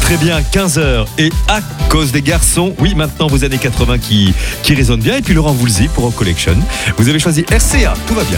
très bien, 15h. Et à cause des garçons, oui, maintenant vos années 80 qui résonnent bien. Et puis Laurent Voulzy pour Rock Collection. Vous avez choisi RCA, tout va bien.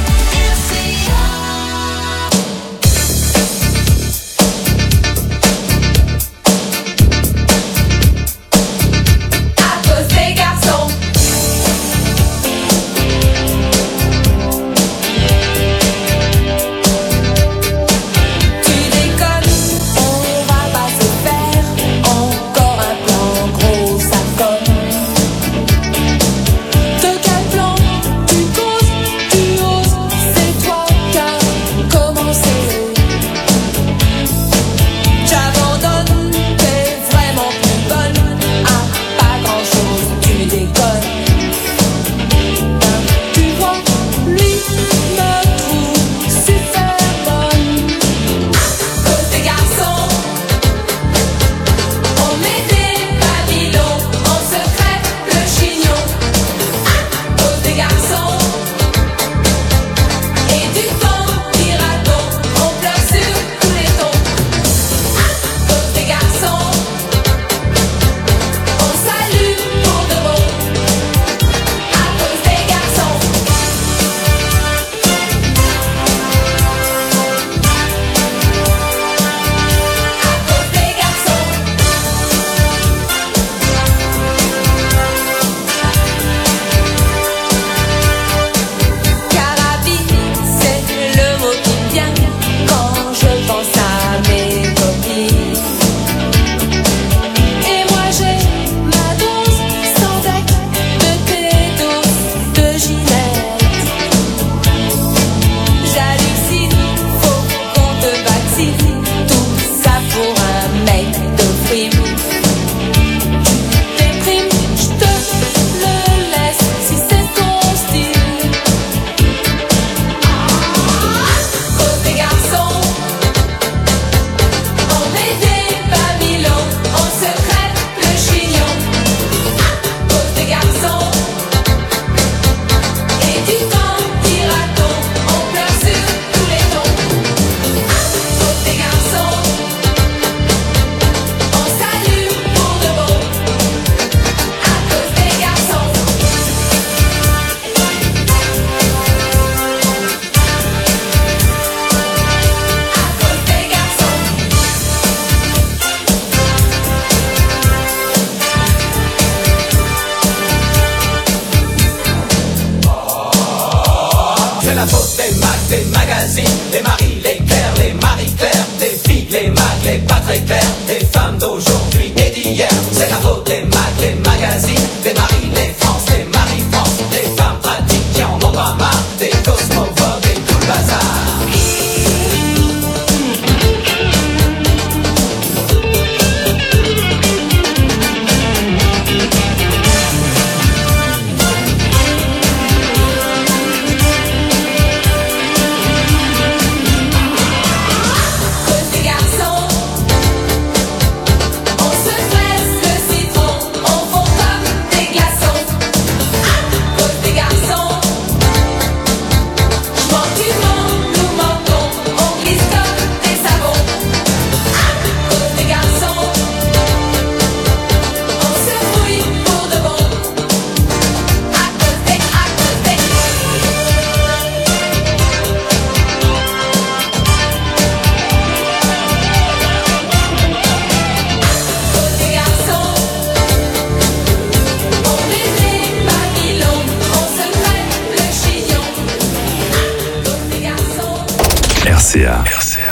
RCA.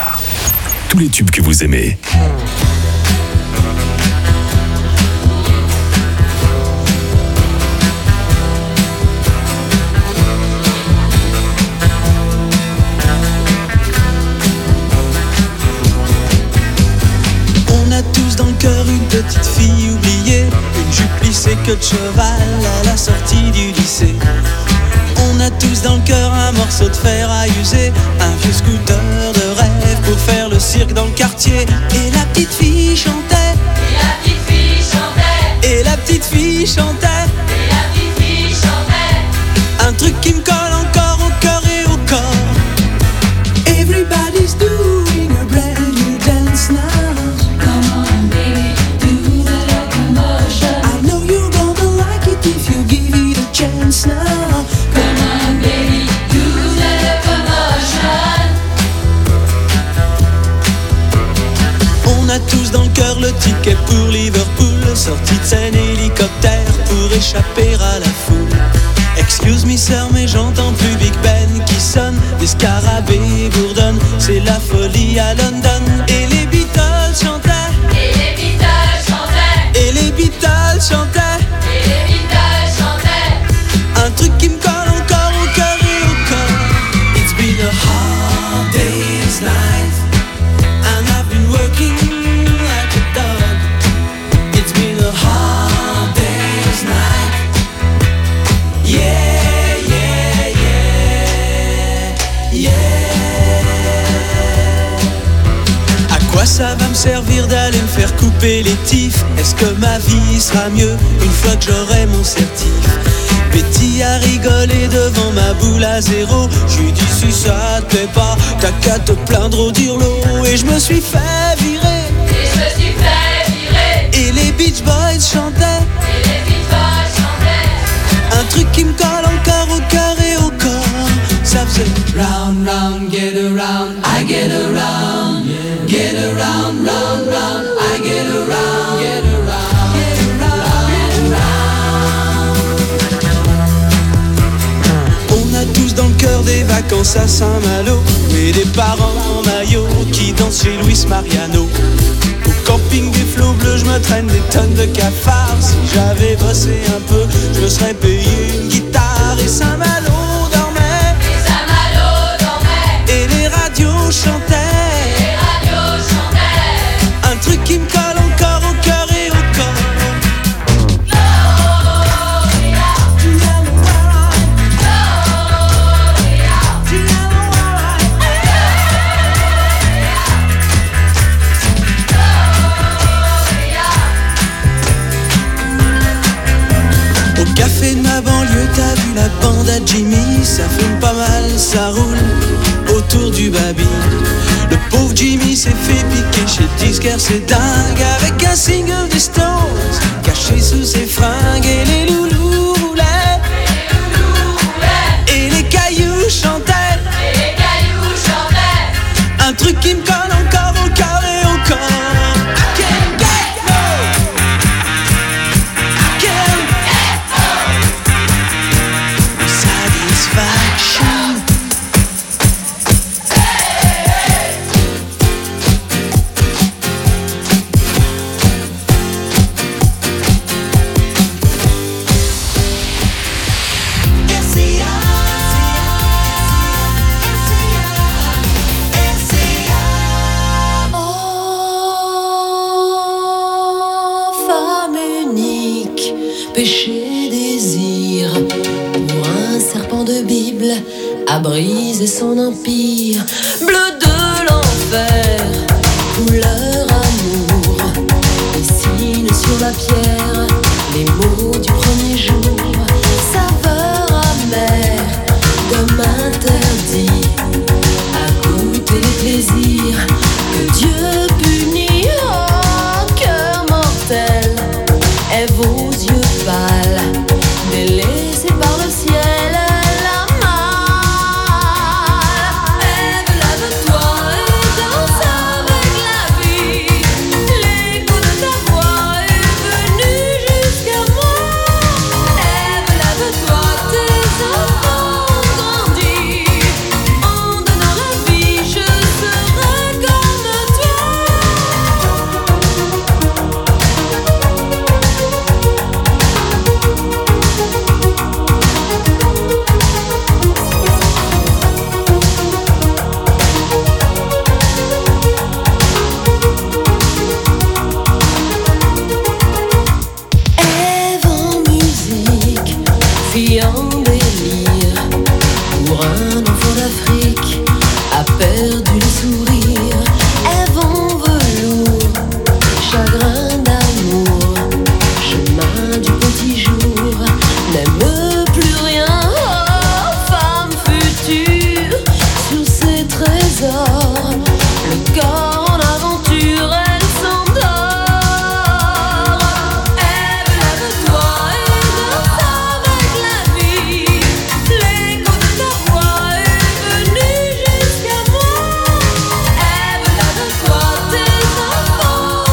Tous les tubes que vous aimez. On a tous dans le cœur une petite fille oubliée, une jupe plissée que de cheval à la sortie du lycée. On a tous dans le cœur un morceau de fer à user, un vieux scooter de rêve pour faire le cirque dans le quartier. Et la petite fille chantait, et la petite fille chantait, et la petite fille chantait, et la petite fille chantait. un truc qui me colle encore au cœur et au corps. Everybody's doing a brand new dance now. Come on baby, tous dans le cœur le ticket pour Liverpool. Sortie de scène hélicoptère pour échapper à la foule. Excuse me sir, mais j'entends plus Big Ben qui sonne. Des scarabées bourdonnent, c'est la folie à London. Et les Beatles chantaient, Et les Beatles chantaient, et les Beatles chantaient. et les Beatles chantaient. Un truc qui me colle encore au cœur et au corps. It's been a hard day's night, and I've been working like a dog. It's been a hard day's night. Yeah, yeah, yeah, yeah. À quoi ça va me servir d'aller me faire couper les tifs? Est-ce que ma vie sera mieux une fois que j'aurai mon certif? Betty a rigolé devant ma boule à zéro. J'lui dit si ça te plaît pas, t'as qu'à te plaindre au dirlo. Et je me suis fait virer. Et je me suis fait virer. Et les Beach Boys chantaient. Et les Beatles chantaient. Un truc qui me colle encore au cœur et au corps. Ça faisait round, round, get around, I get around. Get around, round, round, I get around. Get around, get around, get around. On a tous dans le cœur des vacances à Saint-Malo et des parents en maillot qui dansent chez Luis Mariano. Au camping des flots bleus, je me traîne des tonnes de cafards. Si j'avais bossé un peu, je me serais payé une guitare. Et Saint-Malo dormait, Et Saint-Malo dormait, et les radios chantaient. et les radios chantaient. Un truc qui me colle encore au cœur et au corps. Au café de ma banlieue, t'as vu la bande à Jimmy. Ça fume pas mal, ça roule autour du baby. Le pauvre Jimmy s'est fait piquer chez le disquaire, c'est dingue. Avec un single des Stones caché sous ses fringues. Et les loulous roulaient, et les cailloux chantaient. Et les cailloux chantaient. Un truc qui me colle encore au cœur et au corps. I can't get no, I can't get no satisfaction. Oh, femme unique, péché, désir, pour un serpent de Bible à briser son empire. Bleu de l'enfer, couleur amour, dessine sur la pierre les mots du premier jour. Saveur amère, comme interdit à goûter les plaisirs que Dieu punit. Oh, cœur mortel, et vos yeux pâles, délaissés par le ciel, la malle. Ève, lève-toi et danse avec la vie. L'écho de ta voix est venu jusqu'à moi. Ève, lève-toi, tes enfants ont grandi. En donnant la vie, je serai comme toi. Ève en musique, fille en délire, pour un enfant d'Afrique, a perdu le sourire. Ève en velours, chagrin d'amour, chemin du petit jour, n'aime plus rien. Oh, femme future, sur ses trésors, le corps en aventure, elle s'endort. Ève, lève-toi et danse avec la vie. L'écho de ta voix est venu jusqu'à moi. Ève, lève-toi, tes enfants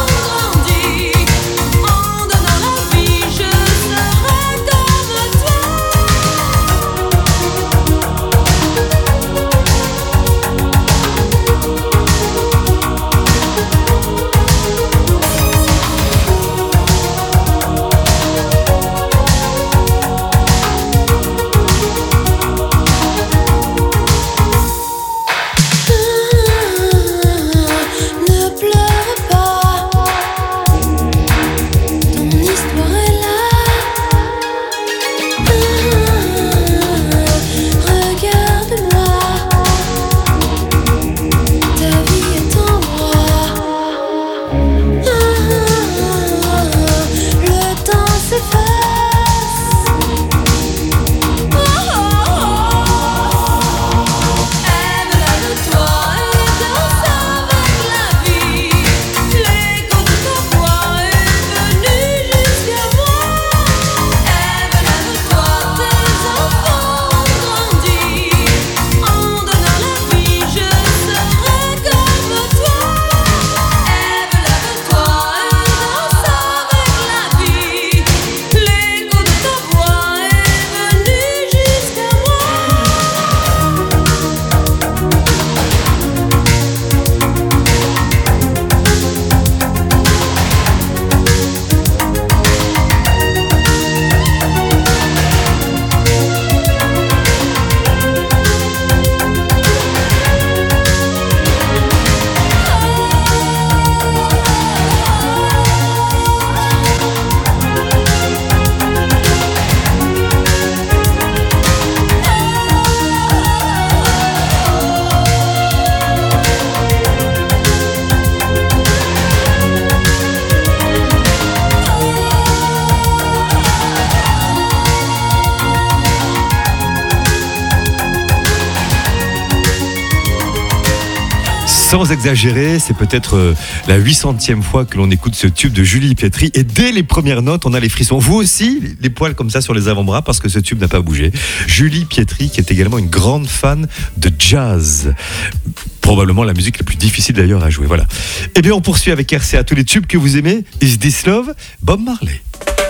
Sans exagérer, c'est peut-être la 800e fois que l'on écoute ce tube de Julie Pietri et dès les premières notes, on a les frissons. Vous aussi, les poils comme ça sur les avant-bras parce que ce tube n'a pas bougé. Julie Pietri qui est également une grande fan de jazz. Probablement la musique la plus difficile d'ailleurs à jouer. Voilà. Eh bien, on poursuit avec RCA tous les tubes que vous aimez. Is This Love? Bob Marley.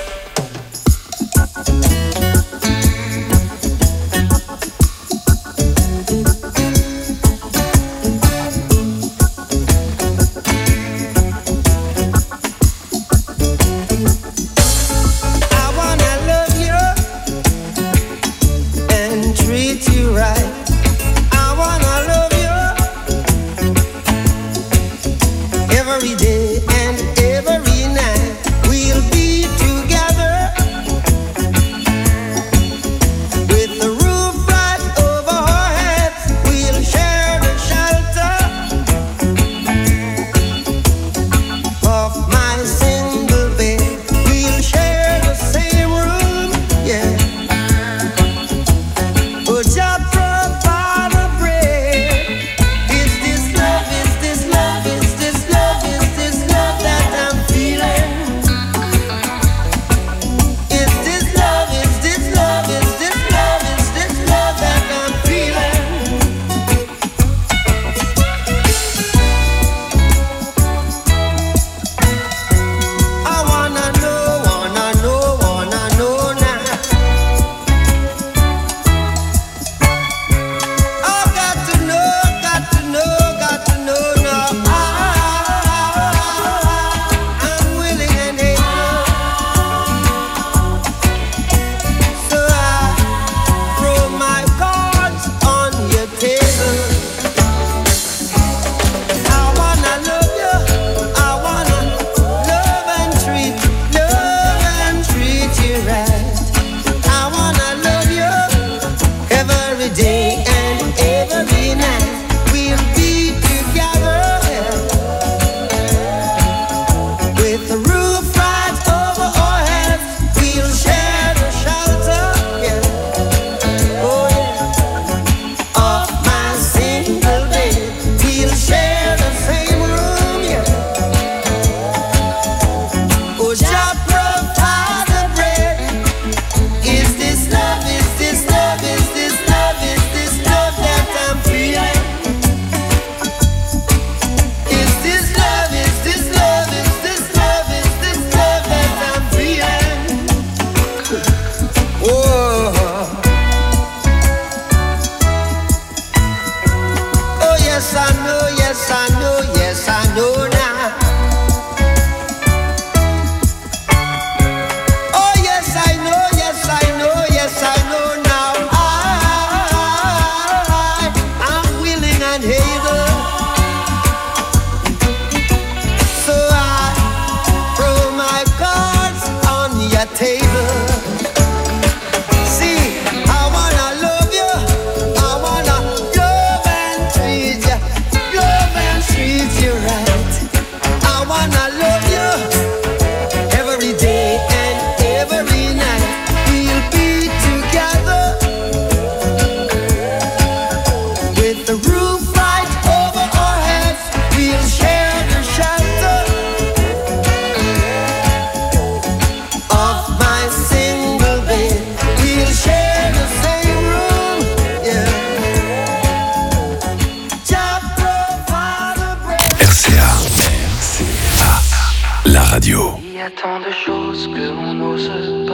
Tant de choses que l'on n'ose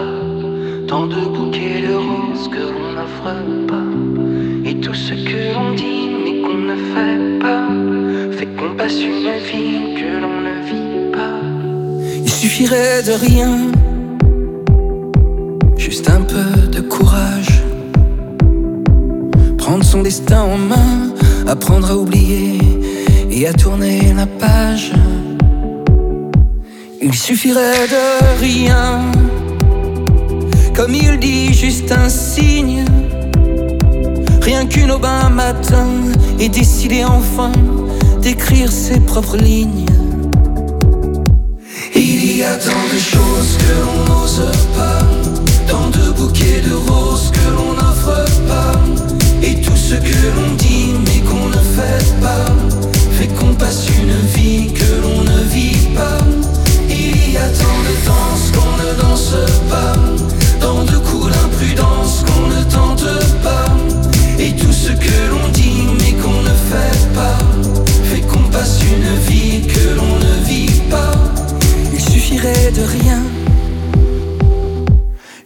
pas, tant de bouquets de roses que l'on n'offre pas, et tout ce que l'on dit mais qu'on ne fait pas, fait qu'on passe une vie que l'on ne vit pas. Il suffirait de rien, juste un peu de courage, prendre son destin en main, apprendre à oublier et à tourner la page. Il suffirait de rien, comme il dit, juste un signe, rien qu'une aube un matin, et décider enfin d'écrire ses propres lignes. Il y a tant de choses que l'on n'ose pas, tant de bouquets de roses que l'on n'offre pas, et tout ce que l'on dit mais qu'on ne fait pas, fait qu'on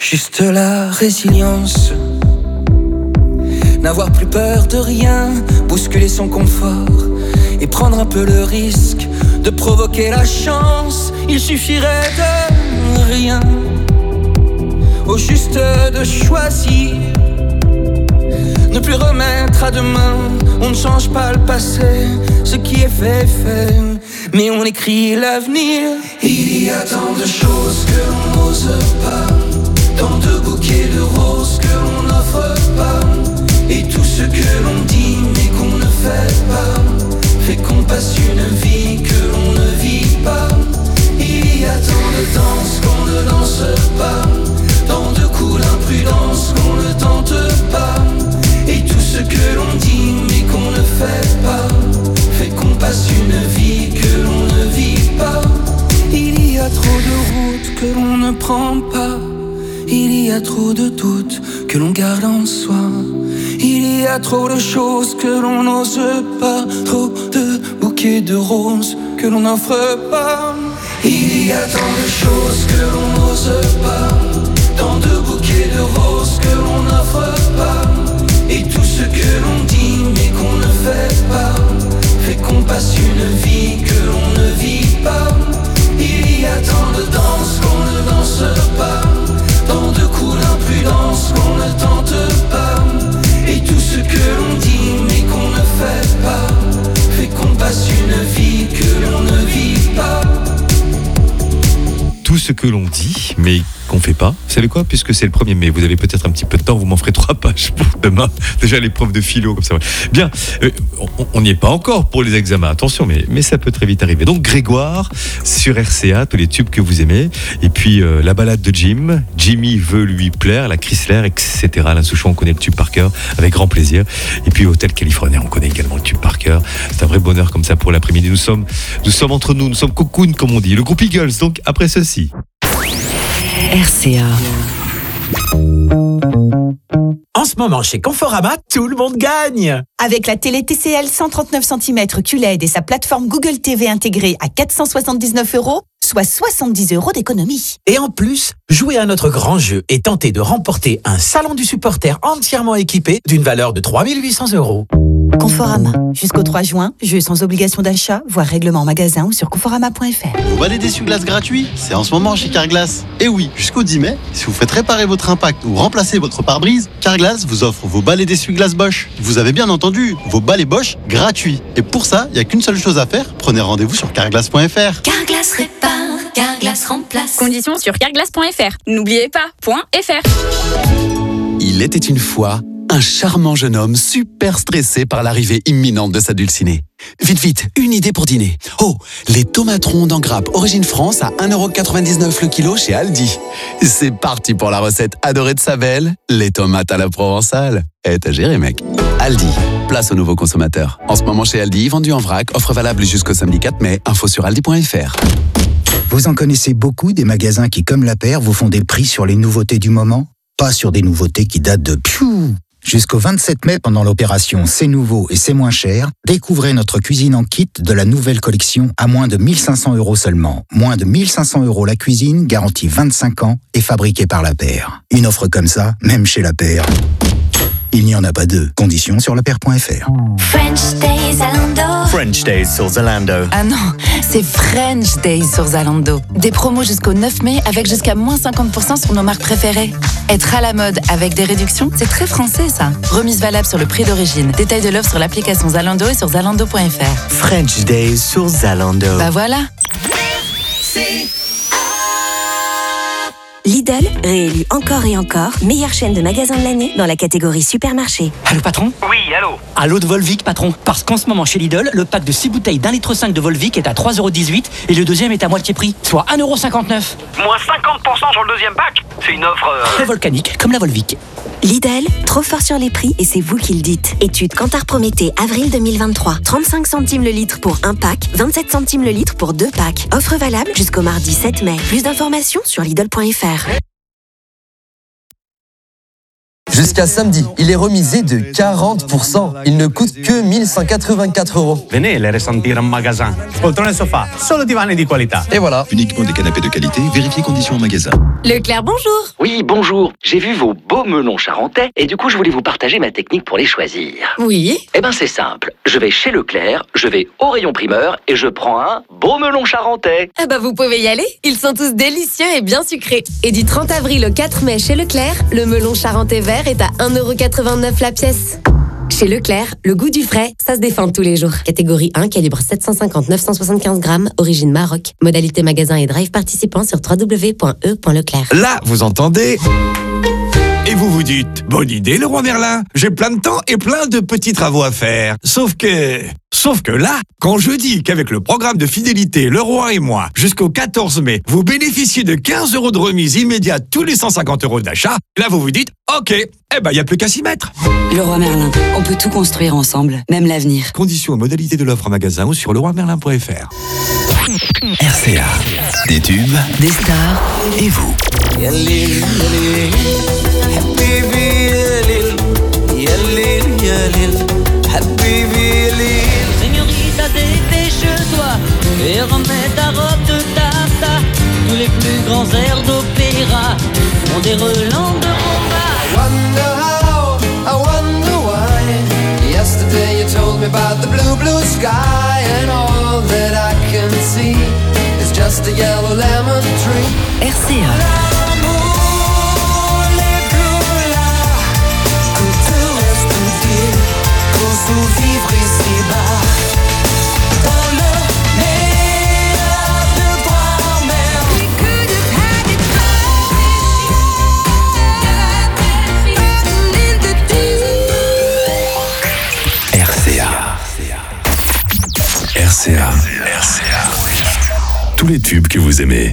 Juste la résilience. N'avoir plus peur de rien, bousculer son confort et prendre un peu le risque de provoquer la chance. Il suffirait de rien, au juste de choisir. Ne plus remettre à demain, on ne change pas le passé. Ce qui est fait est fait, mais on écrit l'avenir. Il y a tant de choses que l'on n'ose pas, tant de bouquets de roses que l'on n'offre pas, et tout ce que l'on dit mais qu'on ne fait pas, fait qu'on passe une vie que l'on ne vit pas. Il y a tant de danses qu'on ne danse pas, tant de coups d'imprudence qu'on ne tente pas, et tout ce que l'on dit mais qu'on ne fait pas, fait qu'on passe une vie que l'on ne vit pas. Il y a trop de routes que l'on ne prend pas, il y a trop de doutes que l'on garde en soi, il y a trop de choses que l'on n'ose pas, trop de bouquets de roses que l'on n'offre pas. Il y a tant de choses que l'on n'ose pas, tant de bouquets de roses que l'on n'offre pas, et tout ce que l'on dit mais qu'on ne fait pas, fait qu'on passe une vie que l'on ne vit pas. Il y a tant de danses qu'on ne danse pas, tant de coups d'impudence qu'on ne tente pas, et tout ce que l'on dit mais qu'on ne fait pas, fait qu'on passe une vie que l'on ne vit pas. Tout ce que l'on dit, mais qu'on fait pas. Vous savez quoi? Puisque c'est le 1er mai, vous avez peut-être un petit peu de temps, vous m'en ferez 3 pages pour demain. Déjà l'épreuve de philo, comme ça. Bien, on n'y est pas encore pour les examens, attention, mais ça peut très vite arriver. Donc Grégoire, sur RCA, tous les tubes que vous aimez. Et puis la balade de Jim, Jimmy veut lui plaire, la Chrysler, etc. Alain Souchon, on connaît le tube par cœur, avec grand plaisir. Et puis Hôtel Californien, on connaît également le tube par cœur. C'est un vrai bonheur comme ça pour l'après-midi. Nous sommes entre nous sommes cocoon, comme on dit. Le groupe Eagles, donc après ceci. RCA. En ce moment, chez Conforama, tout le monde gagne. Avec la télé TCL 139 cm QLED et sa plateforme Google TV intégrée à 479 €, soit 70 € d'économie. Et en plus, jouez à notre grand jeu et tentez de remporter un salon du supporter entièrement équipé d'une valeur de 3 800 €. Conforama. Jusqu'au 3 juin, jeu sans obligation d'achat, voire règlement en magasin ou sur conforama.fr. Vous balai d'essuie-glace gratuit, c'est en ce moment chez Carglass. Et oui, jusqu'au 10 mai, si vous faites réparer votre impact ou remplacer votre pare-brise, Carglass vous offre vos balais d'essuie-glace Bosch. Vous avez bien entendu, vos balais Bosch gratuits. Et pour ça, il n'y a qu'une seule chose à faire, prenez rendez-vous sur carglass.fr. Carglass répare, Carglass remplace. Conditions sur carglass.fr. N'oubliez pas, .fr. Il était une fois un charmant jeune homme super stressé par l'arrivée imminente de sa dulcinée. Vite, vite, une idée pour dîner. Oh, les tomates rondes en grappe origine France à 1,99 € le kilo chez Aldi. C'est parti pour la recette adorée de sa belle, les tomates à la provençale. T'as géré, mec. Aldi, place aux nouveaux consommateurs. En ce moment chez Aldi, vendu en vrac, offre valable jusqu'au samedi 4 mai. Info sur aldi.fr. Vous en connaissez beaucoup des magasins qui, comme La Paire, vous font des prix sur les nouveautés du moment? Pas sur des nouveautés qui datent de Jusqu'au 27 mai, pendant l'opération C'est nouveau et c'est moins cher, découvrez notre cuisine en kit de la nouvelle collection à moins de 1500 € seulement. Moins de 1500 € la cuisine, garantie 25 ans et fabriquée par La Paire. Une offre comme ça, même chez La Paire, il n'y en a pas deux. Conditions sur lapaire.fr. French Days Zalando. French Days sur Zalando. Ah non, c'est French Days sur Zalando. Des promos jusqu'au 9 mai avec jusqu'à moins 50% sur nos marques préférées. Être à la mode avec des réductions, c'est très français ça. Remise valable sur le prix d'origine. Détail de l'offre sur l'application Zalando et sur zalando.fr. French Days sur Zalando. Bah voilà. Lidl, réélu encore et encore, meilleure chaîne de magasins de l'année dans la catégorie supermarché. Allô patron? Oui, allô? Allô de Volvic patron? Parce qu'en ce moment chez Lidl, le pack de 6 bouteilles d'1,5 litre de Volvic est à 3,18 € et le deuxième est à moitié prix, soit 1,59 €. Moins 50% sur le deuxième pack? C'est une offre... volcanique, comme la Volvic. Lidl, trop fort sur les prix et c'est vous qui le dites. Étude Kantar Prométhée, avril 2023. 35 centimes le litre pour un pack, 27 centimes le litre pour 2 packs. Offre valable jusqu'au mardi 7 mai. Plus d'informations sur Lidl.fr. Jusqu'à samedi, il est remisé de 40%. Il ne coûte que 1184 €. Venez les ressentir en magasin. Poltrone sofà, solo divani di qualità. Et voilà. Uniquement des canapés de qualité, vérifiez conditions en magasin. Leclerc, bonjour. Oui, bonjour. J'ai vu vos beaux melons charentais et du coup, je voulais vous partager ma technique pour les choisir. Oui. Eh ben, c'est simple. Je vais chez Leclerc, je vais au rayon primeur et je prends un beau melon charentais. Ah bah vous pouvez y aller. Ils sont tous délicieux et bien sucrés. Et du 30 avril au 4 mai chez Leclerc, le melon charentais vert est à 1,89 € la pièce. Chez Leclerc, le goût du frais, ça se défend tous les jours. Catégorie 1, calibre 750-975 grammes, origine Maroc. Modalité magasin et drive participant sur www.e.leclerc. Là, vous entendez ? Et vous vous dites, bonne idée, Leroy Merlin. J'ai plein de temps et plein de petits travaux à faire. Sauf que là, quand je dis qu'avec le programme de fidélité Leroy et moi, jusqu'au 14 mai, vous bénéficiez de 15 € de remise immédiate tous les 150 € d'achat, là vous vous dites, ok, eh ben il n'y a plus qu'à s'y mettre. Leroy Merlin, on peut tout construire ensemble, même l'avenir. Conditions et modalités de l'offre en magasin ou sur leroymerlin.fr. RCA, des tubes, des stars et vous. Señorita, dépêche-toi et remets ta robe de taffetas. Tous les plus grands airs d'opéra ont des relents de rumba. I wonder why. Yesterday you told me about the blue, blue sky, and all that I can see is just a yellow lemon tree. RCA. Vivre ici-bas dans le meilleur de toi-même. We could have had it RCA. RCA. Tous les tubes que vous aimez.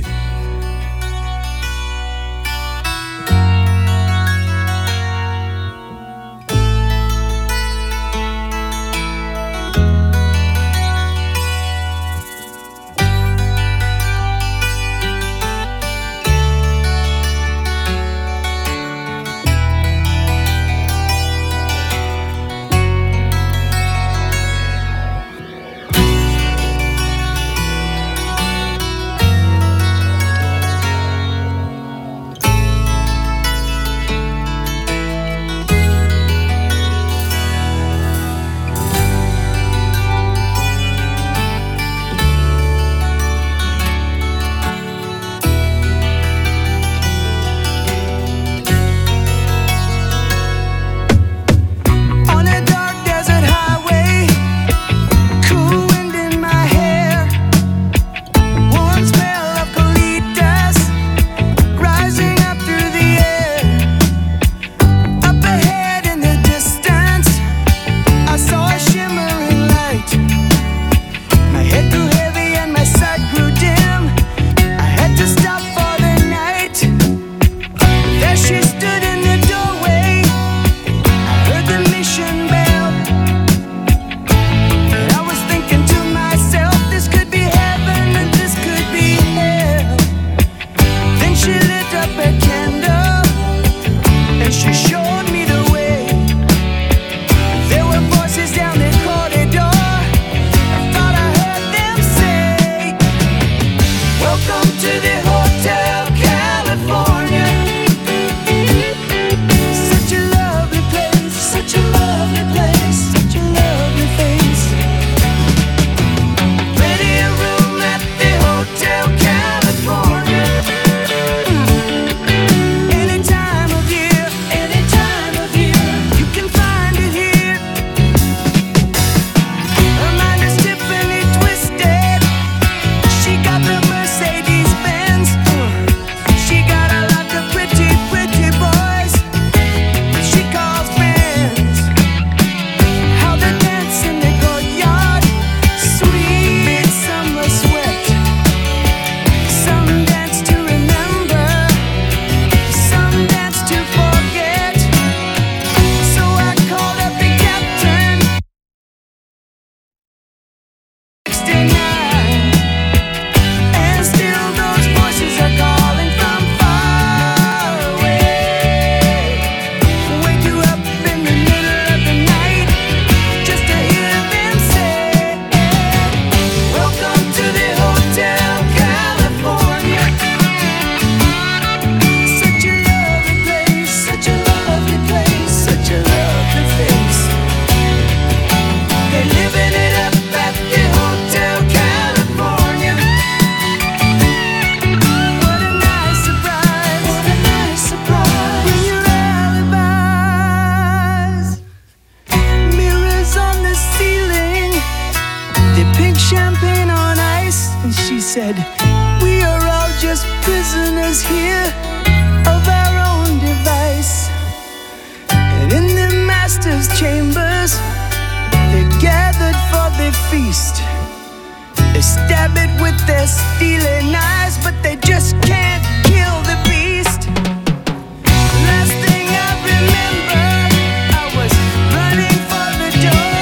champagne on ice, and she said, we are all just prisoners here of our own device. And in the master's chambers, they gathered for their feast. They stab it with their steely knives, but they just can't kill the beast. Last thing I remember, I was running for the door.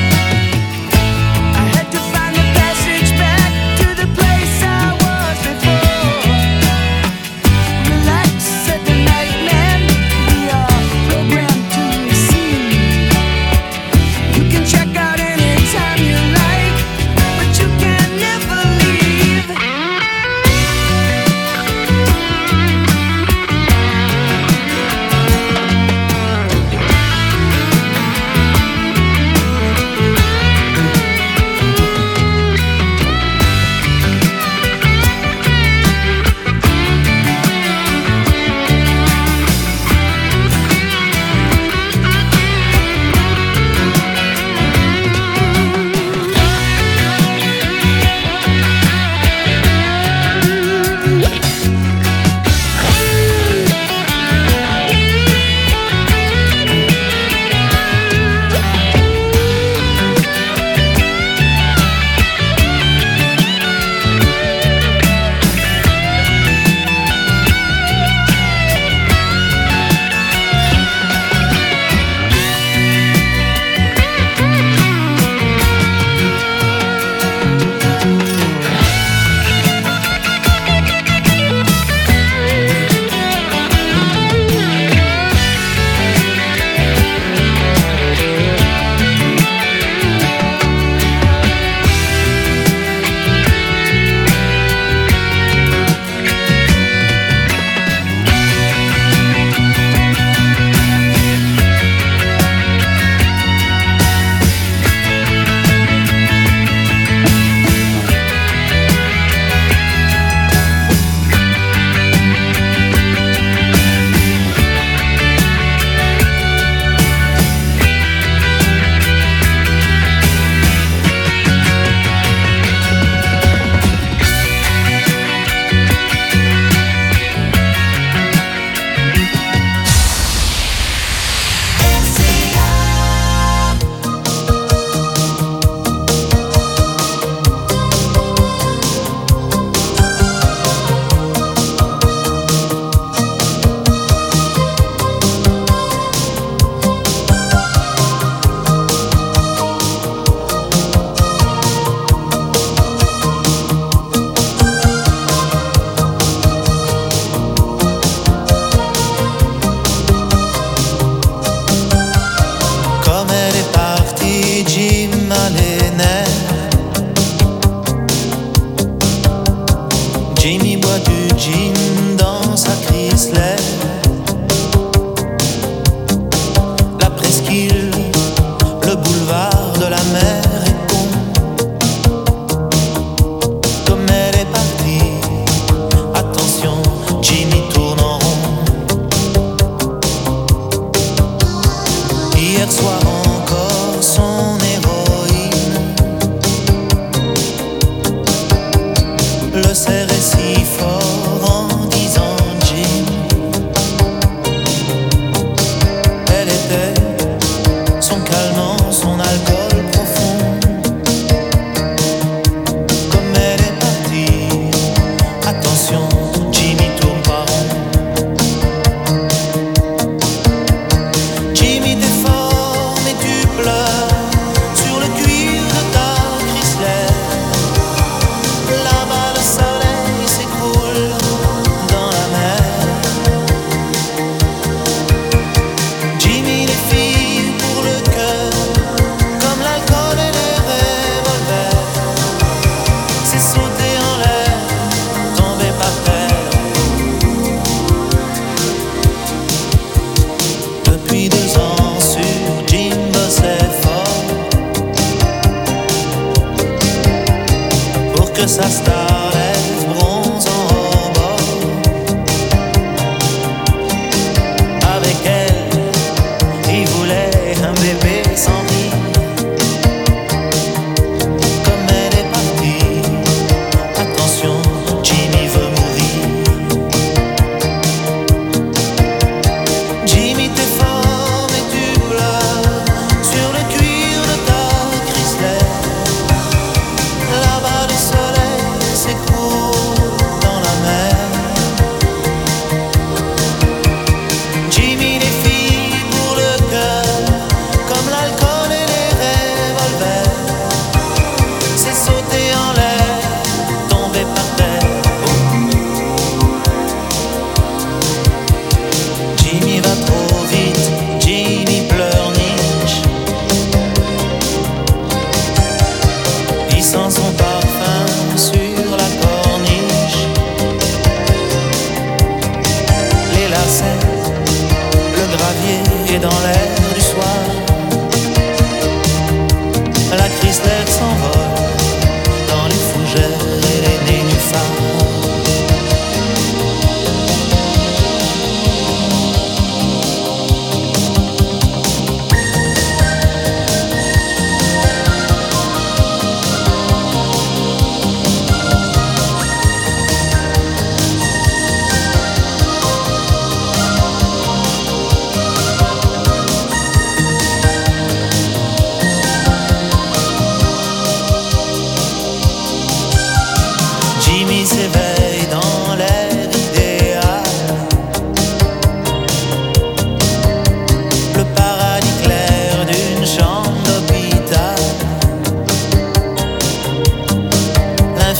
I had to find the passage back to the place I was before. Relax, said the night man, we are programmed to receive. You can check out anytime you like, but you can never leave. sa starlette bronze en rebord. Avec elle, il voulait un bébé sans vie. Comme elle est partie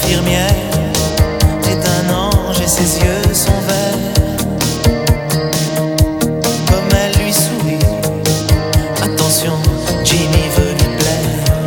l'infirmière est un ange et ses yeux sont verts. Comme elle lui sourit, attention, Jimmy veut lui plaire.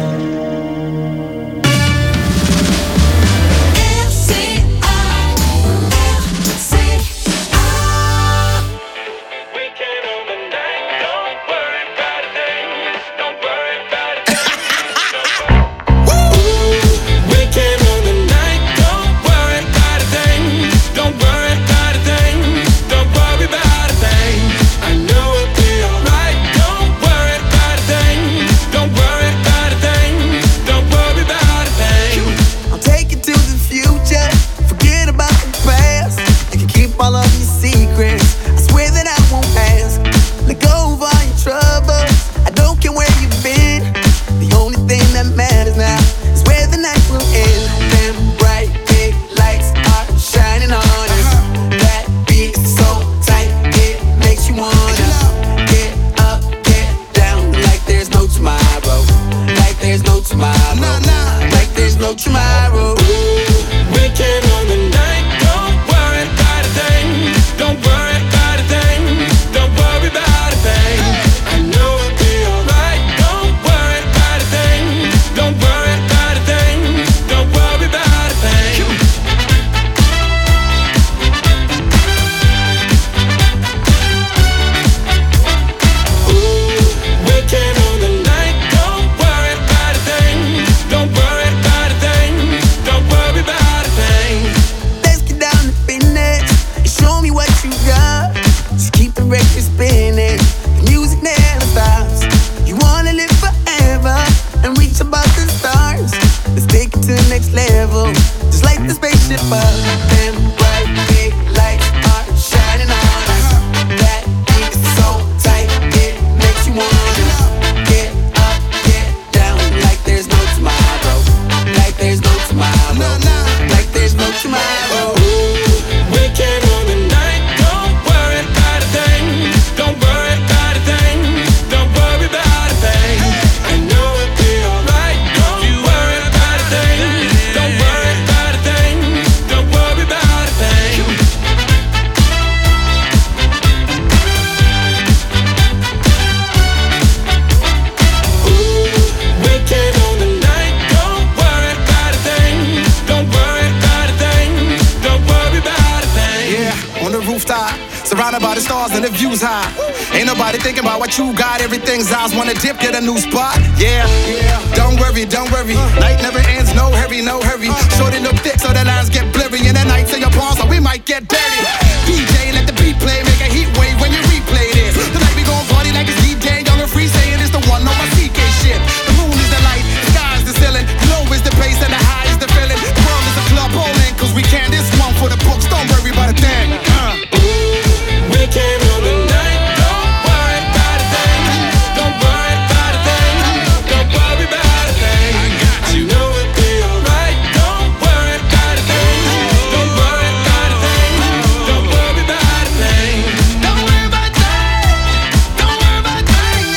Surrounded by the stars and the views high. Ain't nobody thinking about what you got. Everything's eyes wanna dip, get a new spot. Yeah, don't worry, don't worry. Night never ends, no hurry, no hurry. Shorty look thick so the lines get blurry. And the nights in your palms, so we might get dirty. DJ, let the beat play, make a heat wave when you replay this. Tonight we gon' party like it's DJ, young and free, saying it's the one on my CK shit. The moon is the light, the sky is the ceiling. Low is the bass and the high is the feeling. The world is a club, all in, cause we can. This one for the books, don't worry about a thing. We came on the night, don't worry about a thing. Don't worry about a thing. Don't worry about a thing. You know it'll be alright. Don't worry about a thing. Don't worry about a thing. Don't worry about a thing. Don't worry about a thing. Don't worry about a thing.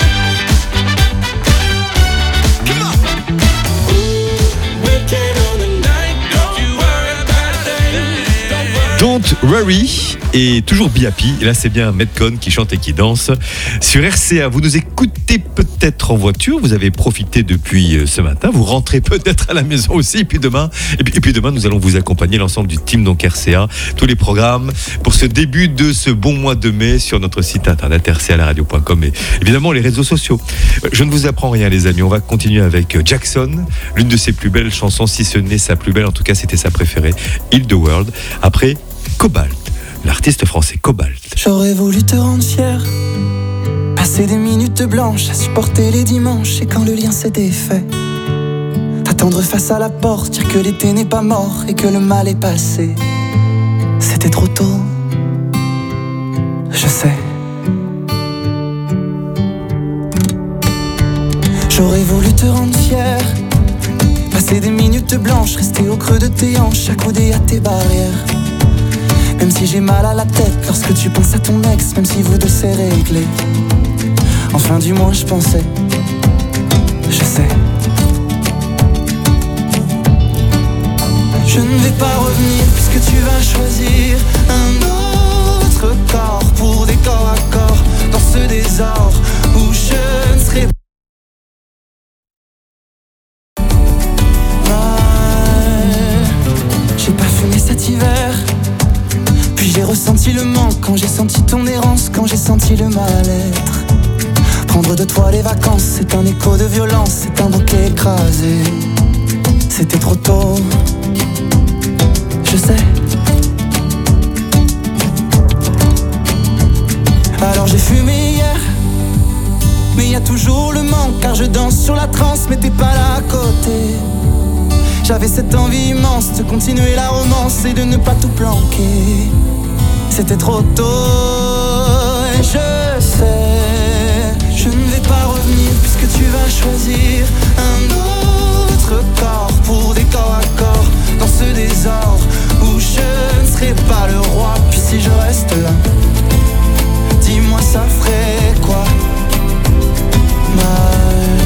Come on. We came on the night, don't you worry about a thing. Don't worry. Et toujours Be Happy, et là c'est bien Metcon qui chante et qui danse sur RCA. Vous nous écoutez peut-être en voiture, vous avez profité depuis ce matin, vous rentrez peut-être à la maison aussi, et puis demain nous allons vous accompagner, l'ensemble du team donc RCA, tous les programmes pour ce début de ce bon mois de mai sur notre site internet rcalaradio.com et évidemment les réseaux sociaux. Je ne vous apprends rien les amis, on va continuer avec Jackson, l'une de ses plus belles chansons, si ce n'est sa plus belle, en tout cas c'était sa préférée, Heal the World, après Cobalt. L'artiste français Cobalt. J'aurais voulu te rendre fier, passer des minutes blanches à supporter les dimanches. Et quand le lien s'est défait, t'attendre face à la porte, dire que l'été n'est pas mort et que le mal est passé. C'était trop tôt, je sais. J'aurais voulu te rendre fier, passer des minutes blanches, rester au creux de tes hanches, accoudé à tes barrières. Même si j'ai mal à la tête lorsque tu penses à ton ex, même si vous deux c'est réglé. Enfin du moins je pensais, je sais. Je ne vais pas revenir puisque tu vas choisir un autre corps pour des corps à corps dans ce désordre où je ne serai pas. J'ai pas fumé cet hiver, puis j'ai ressenti le manque quand j'ai senti ton errance, quand j'ai senti le mal-être. Prendre de toi les vacances, c'est un écho de violence, c'est un bouquet écrasé. C'était trop tôt, je sais. Alors j'ai fumé hier, mais y a toujours le manque, car je danse sur la transe, mais t'es pas là à côté. J'avais cette envie immense de continuer la romance et de ne pas tout planquer. C'était trop tôt, et je sais, je ne vais pas revenir puisque tu vas choisir un autre corps pour des corps à corps dans ce désordre où je ne serai pas le roi. Puis si je reste là, dis-moi ça ferait quoi? Mal.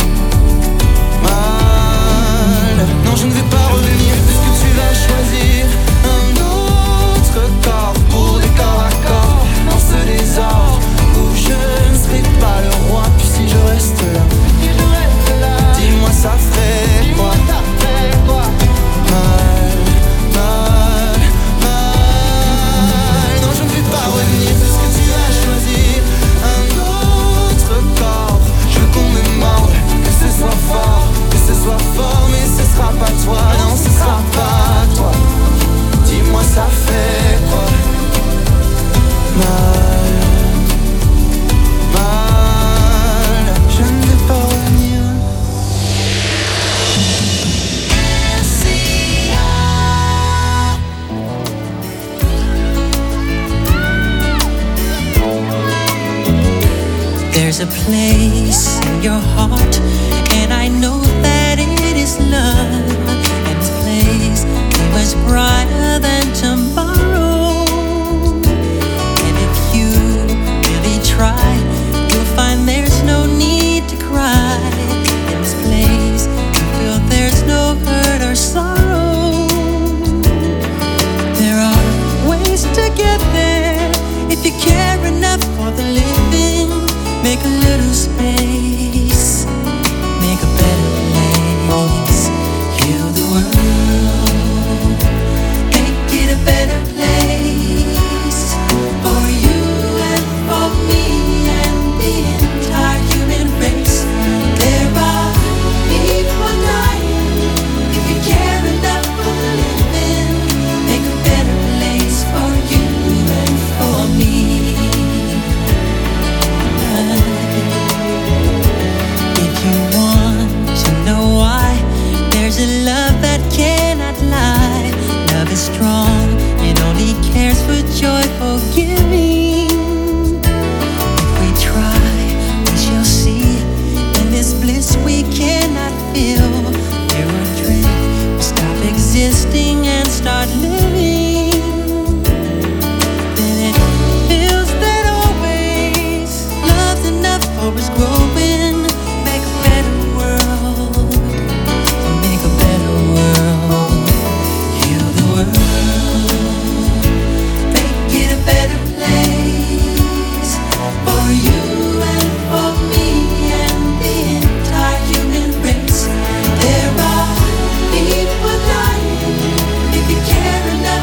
Non, je ne vais pas revenir puisque tu vas choisir un autre corps pour des corps à corps dans ce désordre où je ne serai pas le roi. Puis si je reste là, dis-moi ça ferait quoi? Mal, mal, mal. Non, je ne vais pas revenir puisque tu vas choisir un autre corps. Je veux qu'on me morde, que ce soit fort, mais ce sera pas toi, non, ce sera pas toi. Dis-moi ça fait quoi? Mal, mal, je ne vais pas revenir. There's a place in your heart, and I know that it is love. And this place is much brighter than tomorrow. And if you really try, you'll find there's no need to cry. In this place, you feel there's no hurt or sorrow. There are ways to get there if you care enough for the living. Make a little space, make a better place. Heal the world, make it a better place for you and for me and the entire human race. There are people dying. If you care enough for the living, make a better place for you and for me. There's a love that cannot lie. Love is strong, it only cares for joyful giving. If we try, we shall see. In this bliss we cannot feel. There will drift, stop existing and start living. Then it feels that always love's enough for us growing. Make a better world. Make a better world, heal the world, make it a better place for you and for me and the entire human race. There are people dying. If you care enough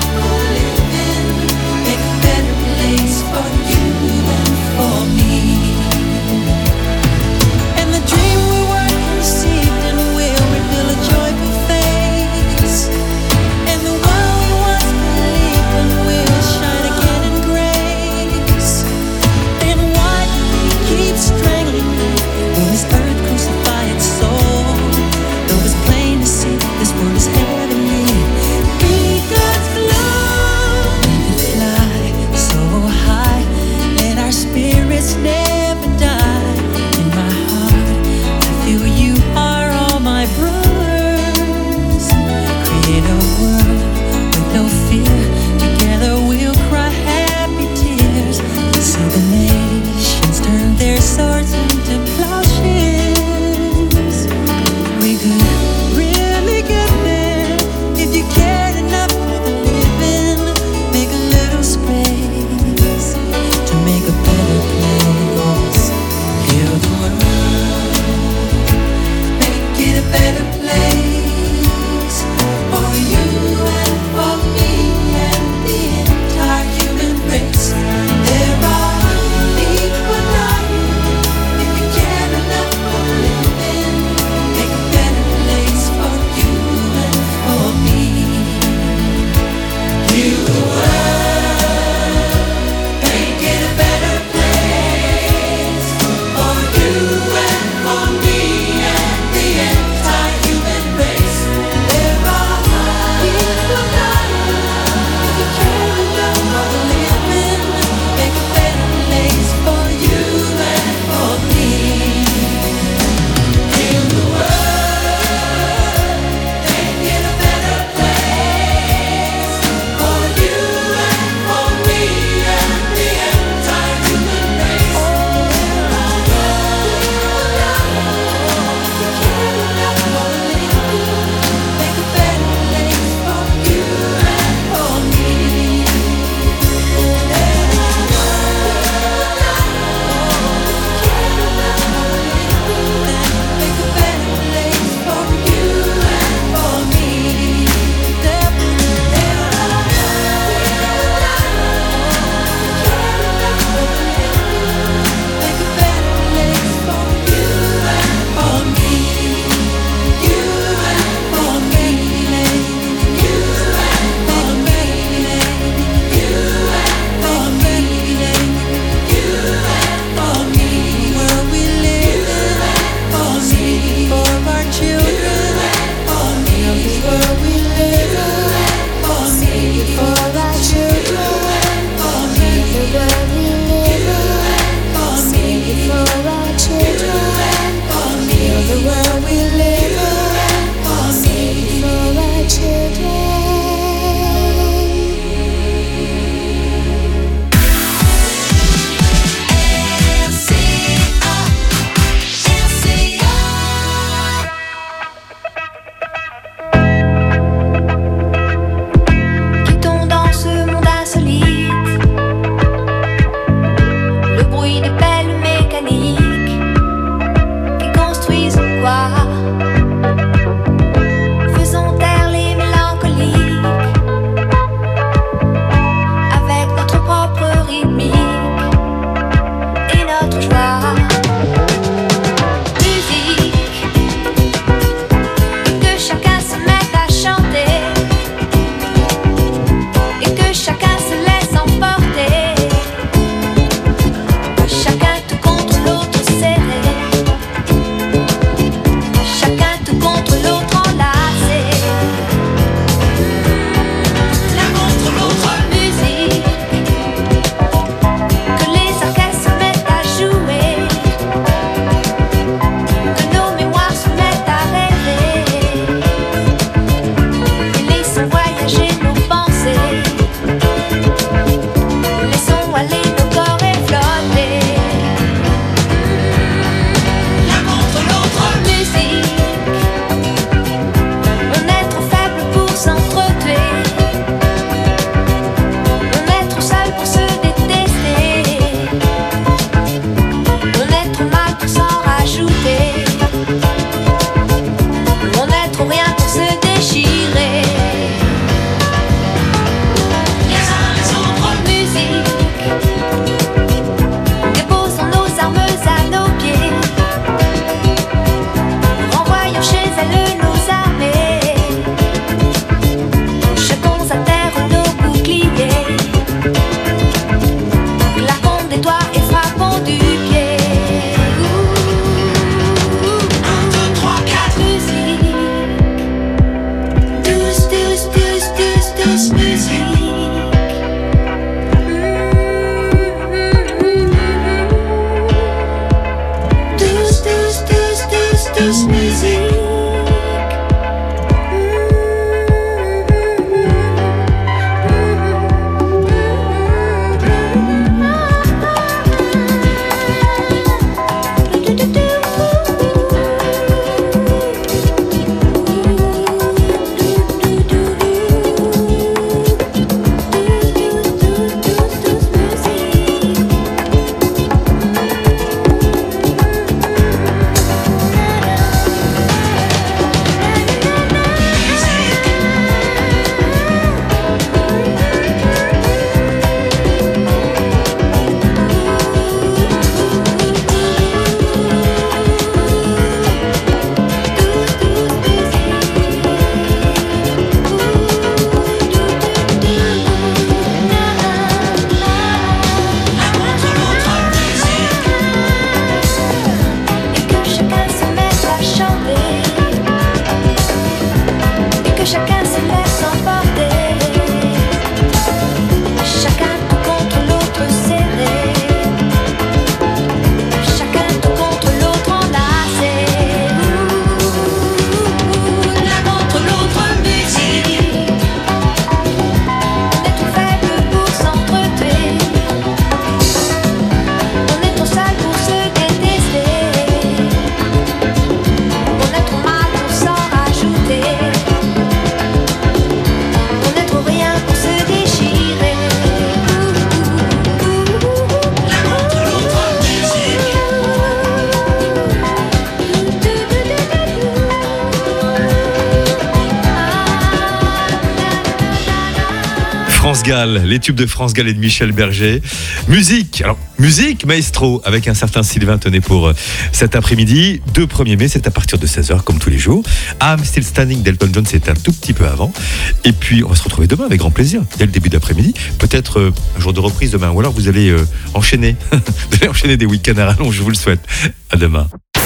France Gall, les tubes de France Gall et de Michel Berger. Musique, maestro, avec un certain Sylvain Tonnet pour cet après-midi. 2 1er mai, c'est à partir de 16h, comme tous les jours. I'm Still Standing d'Elton John, c'est un tout petit peu avant. Et puis, on va se retrouver demain avec grand plaisir, dès le début d'après-midi. Peut-être un jour de reprise demain, ou alors vous allez enchaîner. Vous allez enchaîner des week-ends à rallonge, je vous le souhaite. À demain.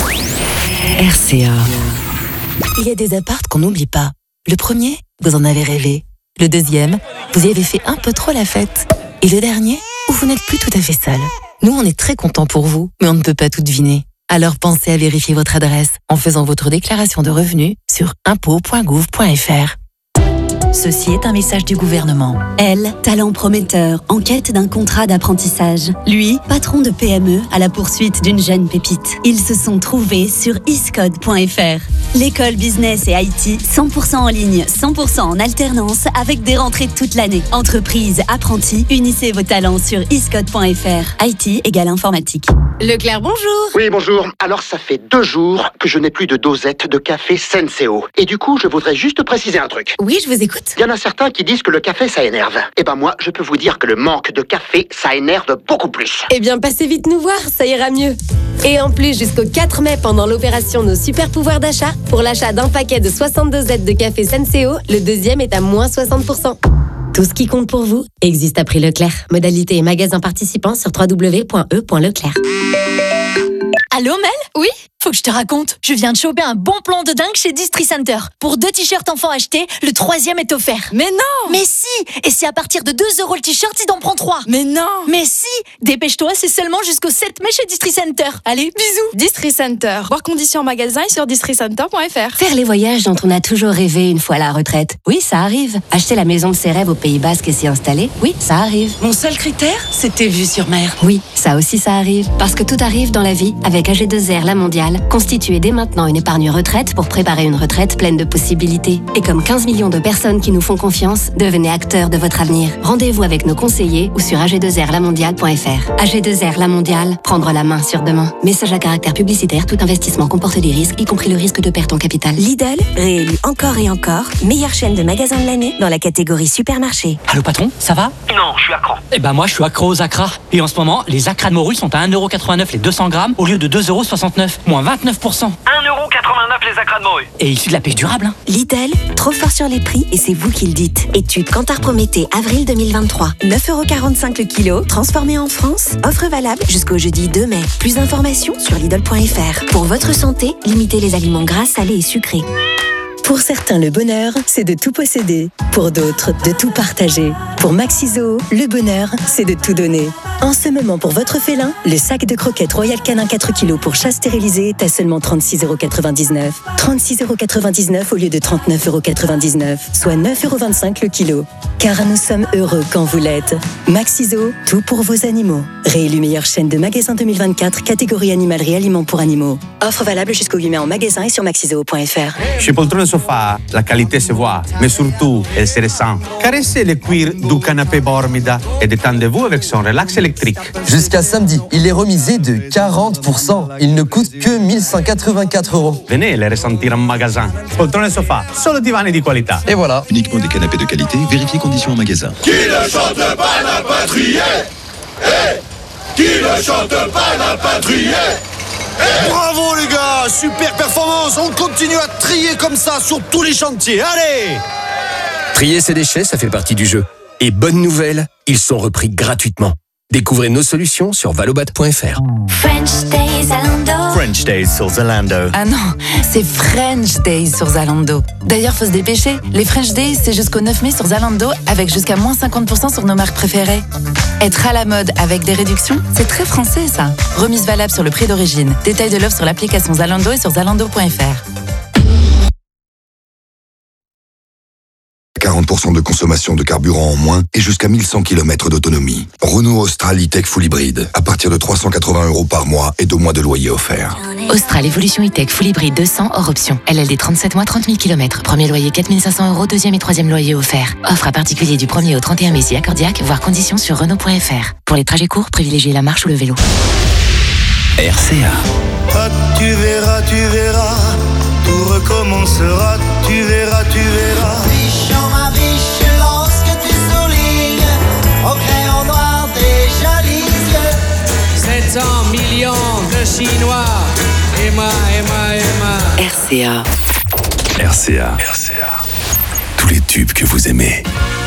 RCA. Il y a des appartes qu'on n'oublie pas. Le premier, vous en avez rêvé. Le deuxième, vous y avez fait un peu trop la fête. Et le dernier, où vous n'êtes plus tout à fait seul. Nous, on est très contents pour vous, mais on ne peut pas tout deviner. Alors pensez à vérifier votre adresse en faisant votre déclaration de revenus sur impôts.gouv.fr. Ceci est un message du gouvernement. Elle, talent prometteur, en quête d'un contrat d'apprentissage. Lui, patron de PME à la poursuite d'une jeune pépite. Ils se sont trouvés sur iscode.fr. L'école business et IT, 100% en ligne, 100% en alternance, avec des rentrées toute l'année. Entreprise, apprentis, unissez vos talents sur iscode.fr. IT égale informatique. Leclerc, bonjour. Oui, bonjour. Alors, ça fait 2 jours que je n'ai plus de dosette de café Senseo. Et du coup, je voudrais juste préciser un truc. Oui, je vous écoute. Il y en a certains qui disent que le café, ça énerve. Eh ben moi, je peux vous dire que le manque de café, ça énerve beaucoup plus. Eh bien, passez vite nous voir, ça ira mieux. Et en plus, jusqu'au 4 mai, pendant l'opération Nos Super Pouvoirs d'achat, pour l'achat d'un paquet de 62 Z de café Senseo, le deuxième est à moins 60%. Tout ce qui compte pour vous existe à prix Leclerc. Modalité et magasin participants sur www.e.leclerc. Allô Mel ? Oui ? Faut que je te raconte. Je viens de choper un bon plan de dingue chez Distri Center. Pour 2 t-shirts enfants achetés, le 3e est offert. Mais non ! Mais si ! Et c'est à partir de 2 € le t-shirt si t'en prends 3. Mais non ! Mais si ! Dépêche-toi, c'est seulement jusqu'au 7 mai chez Distri Center. Allez, bisous ! Distri Center. Voir conditions en magasin et sur districenter.fr. Faire les voyages dont on a toujours rêvé une fois à la retraite. Oui, ça arrive. Acheter la maison de ses rêves au Pays Basque et s'y installer. Oui, ça arrive. Mon seul critère, c'était vue sur mer. Oui, ça aussi ça arrive. Parce que tout arrive dans la vie. Avec AG2R La Mondiale, constituez dès maintenant une épargne retraite pour préparer une retraite pleine de possibilités. Et comme 15 millions de personnes qui nous font confiance, devenez acteurs de votre avenir. Rendez-vous avec nos conseillers ou sur ag2rlamondiale.fr. AG2R La Mondiale, prendre la main sur demain. Message à caractère publicitaire, tout investissement comporte des risques, y compris le risque de perte en capital. Lidl, réélu encore et encore, meilleure chaîne de magasins de l'année dans la catégorie supermarché. Allô patron, ça va ? Non, je suis accro. Eh ben moi je suis accro aux acras. Et en ce moment, les acras de morue sont à 1,89€ les 200 grammes au lieu de 2,69€, moins 29%. 1,89€ les acras de morue. Et issu de la pêche durable. Lidl, trop fort sur les prix et c'est vous qui le dites. Étude Kantar Prométhée, avril 2023. 9,45€ le kilo, transformé en France. Offre valable jusqu'au jeudi 2 mai. Plus d'informations sur Lidl.fr. Pour votre santé, limitez les aliments gras, salés et sucrés. Pour certains, le bonheur, c'est de tout posséder. Pour d'autres, de tout partager. Pour Maxiso, le bonheur, c'est de tout donner. En ce moment, pour votre félin, le sac de croquettes Royal Canin 4 kg pour chat stérilisé est à seulement 36,99€. 36,99€ au lieu de 39,99€, soit 9,25€ le kilo. Car nous sommes heureux quand vous l'êtes. Maxiso, tout pour vos animaux. Réélu meilleure chaîne de magasins 2024, catégorie animalerie aliments pour animaux. Offre valable jusqu'au 8 mai en magasin et sur maxiso.fr. Chez Poltrone Sofa, la qualité se voit, mais surtout, elle se ressent. Caressez le cuir du canapé Bormida et détendez-vous avec son relax électrique. Jusqu'à samedi, il est remisé de 40%. Il ne coûte que 1184€. Venez les ressentir en magasin. Poltrone Sofa, solo divani di qualità. Et voilà. Uniquement des canapés de qualité, vérifiez conditions en magasin. Qui ne chante pas n'a pas trié. Qui ne chante pas n'a pas trié. Bravo les gars, super performance. On continue à trier comme ça sur tous les chantiers. Allez! Trier ses déchets, ça fait partie du jeu. Et bonne nouvelle, ils sont repris gratuitement. Découvrez nos solutions sur valobat.fr. French Days Zalando. French Days sur Zalando. Ah non, c'est French Days sur Zalando. D'ailleurs, faut se dépêcher. Les French Days, c'est jusqu'au 9 mai sur Zalando avec jusqu'à moins 50% sur nos marques préférées. Être à la mode avec des réductions, c'est très français ça. Remise valable sur le prix d'origine. Détail de l'offre sur l'application Zalando et sur zalando.fr. 40% de consommation de carburant en moins et jusqu'à 1100 km d'autonomie. Renault Austral E-Tech Full Hybride. À partir de 380€ par mois et 2 mois de loyer offert. Austral Evolution E-Tech Full Hybride 200 hors option. LLD 37 mois, 30 000 km. Premier loyer 4 500€, deuxième et troisième loyer offert. Offre à particulier du 1er au 31 mai si accordiaque, voire conditions sur Renault.fr. Pour les trajets courts, privilégiez la marche ou le vélo. RCA. Ah, tu verras, tout recommencera, tu verras. Biche en ma biche, lorsque tu souris, RCA. RCA. Tous les tubes que vous aimez.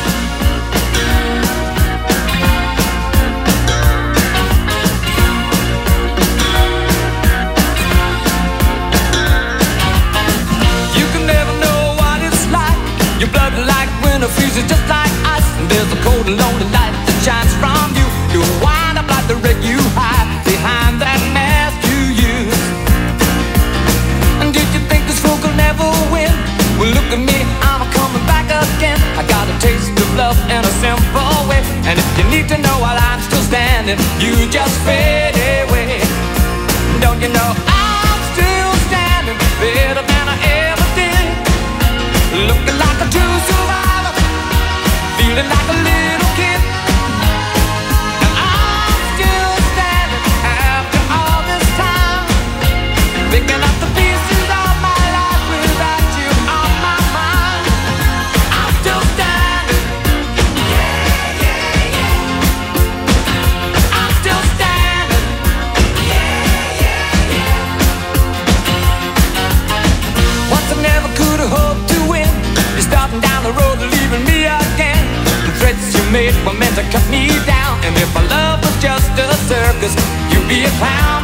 Your blood like winter freezes just like ice. And there's a cold and lonely light that shines from you. You wind up like the wreck you hide behind that mask you use. And did you think this fool could never win? Well, look at me, I'm coming back again. I got a taste of love in a simple way. And if you need to know while I'm still standing, you just fade away. Don't you know I'm still standing better than I ever did? Looking like a true survivor, feeling like a little kid. And I'm still standing after all this time, picking up the pieces of my life without you on my mind. I'm still standing, yeah, yeah, yeah. I'm still standing, yeah, yeah, yeah. Once I never could have hoped to win. You're starting down the road, leaving me again. The threats you made were meant to cut me down. And if my love was just a circus, you'd be a clown.